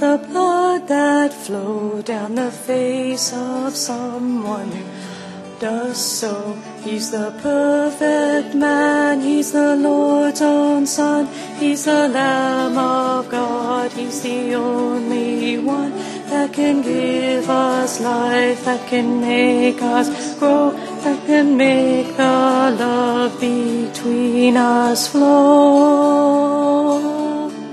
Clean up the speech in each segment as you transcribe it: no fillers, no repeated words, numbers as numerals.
the blood that flowed down the face of someone who does so. He's the perfect man, He's the Lord's own Son, He's the Lamb of God, He's the only one that can give us life, that can make us grow, that can make the love between us flow.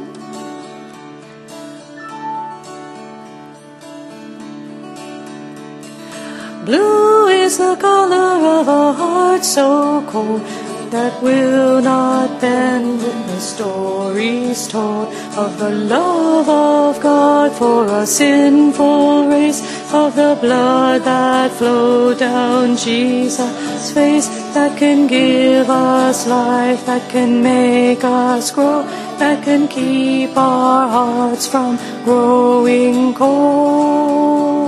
Blue is the color of a heart so cold that will not bend with the stories told of the love of God for a sinful race, of the blood that flowed down Jesus' face, that can give us life, that can make us grow, that can keep our hearts from growing cold.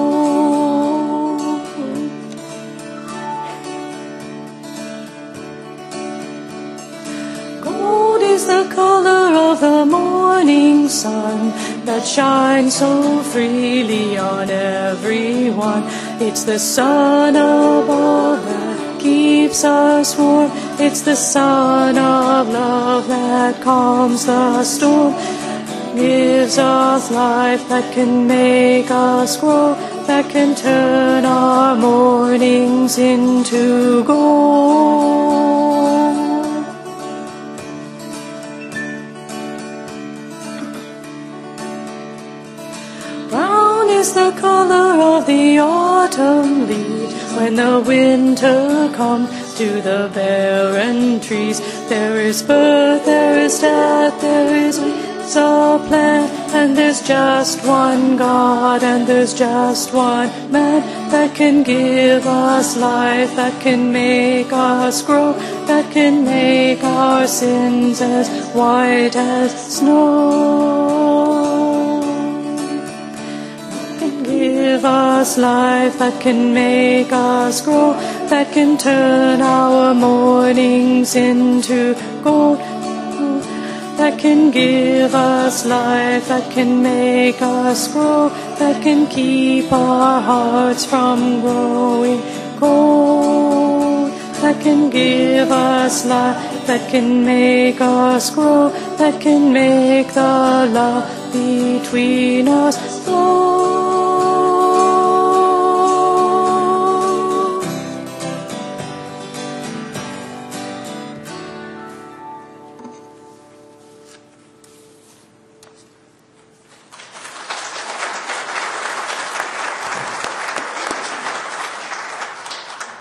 Gold is the color of the morning sun that shines so freely on everyone. It's the sun above that keeps us warm. It's the sun of love that calms the storm, gives us life, that can make us grow, that can turn our mornings into gold. Brown is the color of the autumn leaves when the winter comes to the barren trees. There is birth, there is death, there is weeds of plant, and there's just one God, and there's just one man that can give us life, that can make us grow, that can make our sins as white as snow. Give us life, that can make us grow, that can turn our mornings into gold, that can give us life, that can make us grow, that can keep our hearts from growing cold, that can give us life, that can make us grow, that can make the love between us flow.